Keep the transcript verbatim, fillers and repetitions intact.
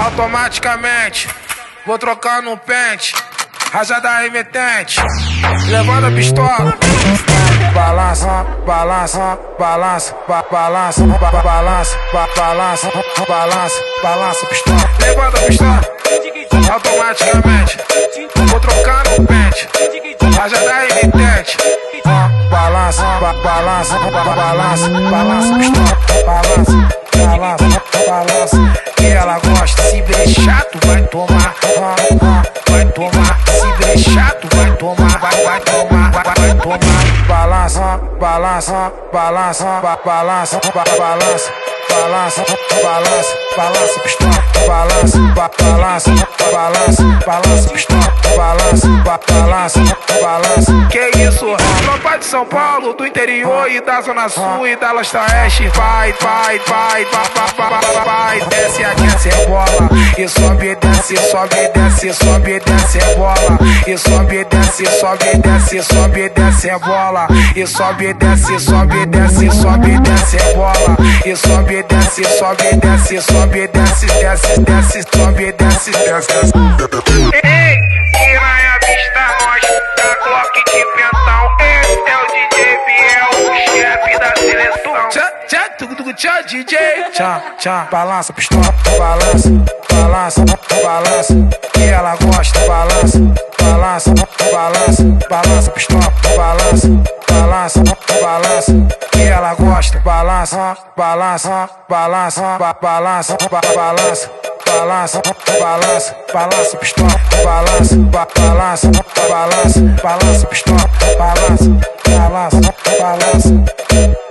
automaticamente. Vou trocar no pente, rajada remetente, levando a pistola. Balança, balança, balança, ba balança, ba balança, ba balança, balança, balança, pistola. Levando a pistola, automaticamente. Vou trocar no pente, rajada remetente. Balança, ba balança, ba balança, balança, pistola. Balança, balança, balança. E ela gosta, se brechar, tu vai tomar, vai tomar. Se brechar, tu vai tomar, vai, vai tomar, vai, vai tomar. Balança, balança, balança, ba balança, ba balança, balança, balança, balança, pistola. Balança, ba balança, balança, balança, pistola. Balança, ba balança, balança. Que isso? Tropa de São Paulo, do interior e da Zona Sul e da Leste Oeste. Vai, vai, vai, vai, vai, vai, vai. Desce, aquece, rebola. E sobe, desce, sobe, desce, sobe, desce, rebola. E sobe, desce, sobe, desce, sobe, desce, rebola. E sobe, desce, sobe, desce, sobe, desce, rebola. E sobe, desce, sobe, desce, sobe, desce, desce, desce, sobe, desce, desce. Ei, piranha vista nós, da Glock de pentão. Esse é o D J Biel, o chefe da seleção. Tchá, tchá, tugu, tugu, tchá, D J. Tchá, tchá, balança, pistola, balança, balança, balança. E ela gosta, balança, balança, balança, balança, pistola, balança, balança, balança. E ela gosta, balança, balança, balança, ba balança, ba balança. Balança, balança, balança, pistola, balança, ba balança, balança, balança, pistola, balança, balança, balança.